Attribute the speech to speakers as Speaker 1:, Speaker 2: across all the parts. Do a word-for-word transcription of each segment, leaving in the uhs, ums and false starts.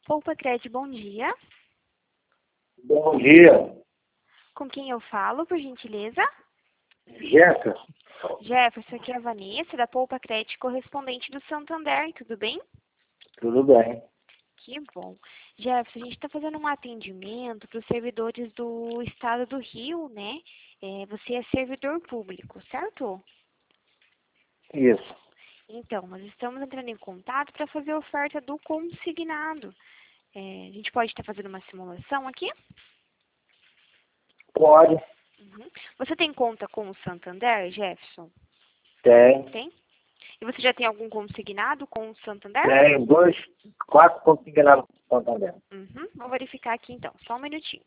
Speaker 1: Poupa-Cred, bom dia.
Speaker 2: Bom dia,
Speaker 1: Com quem eu falo, por gentileza?
Speaker 2: Jéssica.
Speaker 1: Jefferson, aqui é a Vanessa, da Poupa-Cred, correspondente do Santander, tudo bem?
Speaker 2: Tudo bem?
Speaker 1: Que bom. Jefferson, a gente está fazendo um atendimento para os servidores do Estado do Rio, né? É, você é servidor público, certo?
Speaker 2: Isso.
Speaker 1: Então, nós estamos entrando em contato para fazer a oferta do consignado. É, a gente pode estar fazendo uma simulação aqui?
Speaker 2: Pode.
Speaker 1: Uhum. Você tem conta com o Santander, Jefferson?
Speaker 2: Tem.
Speaker 1: Tem? E você já tem algum consignado com o Santander?
Speaker 2: Tem dois, quatro consignados para Santander.
Speaker 1: Uhum. Vou verificar aqui então, só um minutinho.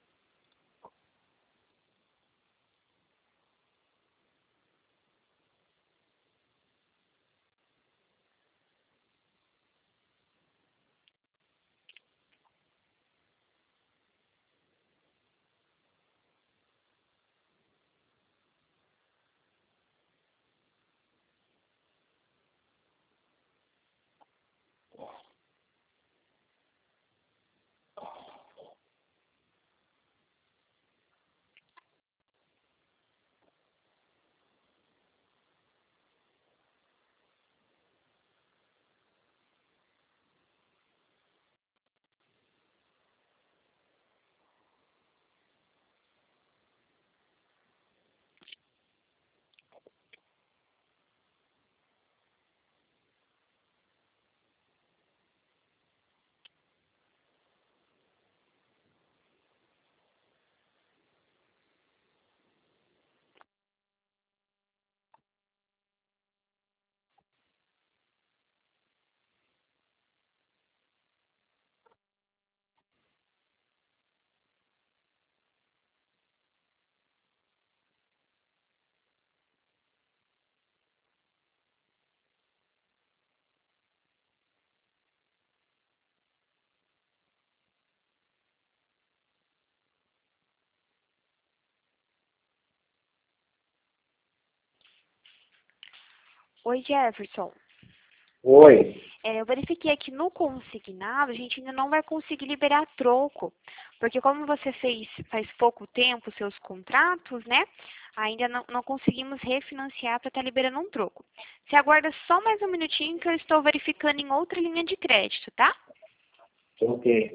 Speaker 1: Oi, Jefferson.
Speaker 2: Oi.
Speaker 1: É, eu verifiquei aqui no consignado, a gente ainda não vai conseguir liberar troco. Porque como você fez faz pouco tempo os seus contratos, né? Ainda não, não conseguimos refinanciar para estar liberando um troco. Você aguarda só mais um minutinho que eu estou verificando em outra linha de crédito, tá?
Speaker 2: Ok.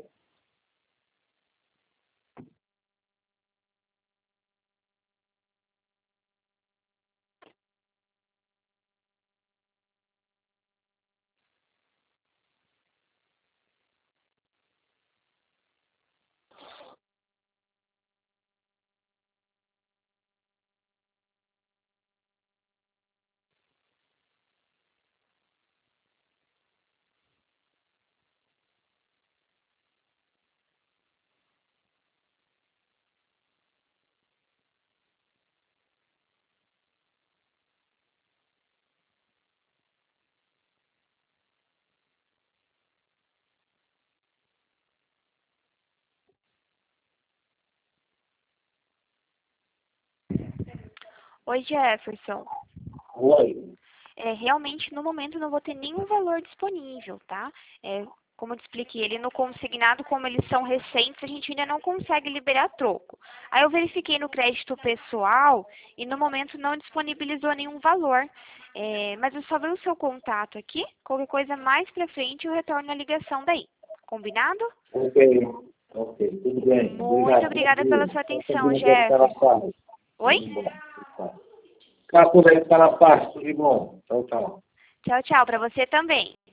Speaker 1: Oi, Jefferson.
Speaker 2: Oi.
Speaker 1: É, realmente, no momento, não vou ter nenhum valor disponível, tá? É, como eu te expliquei, ele no consignado, como eles são recentes, a gente ainda não consegue liberar troco. Aí eu verifiquei no crédito pessoal e no momento não disponibilizou nenhum valor. É, mas eu só vi o seu contato aqui, qualquer coisa mais pra frente eu retorno a ligação daí. Combinado?
Speaker 2: Ok. Ok. Tudo bem.
Speaker 1: Muito
Speaker 2: Obrigado.
Speaker 1: obrigada pela sua
Speaker 2: Tá
Speaker 1: atenção,
Speaker 2: tudo bem, tá na
Speaker 1: Jefferson.
Speaker 2: paz.
Speaker 1: Oi?
Speaker 2: Tudo bom. Tá. Tá tudo aí, tá na paz. Tudo bom. Tchau, tchau.
Speaker 1: Tchau, tchau, pra você também.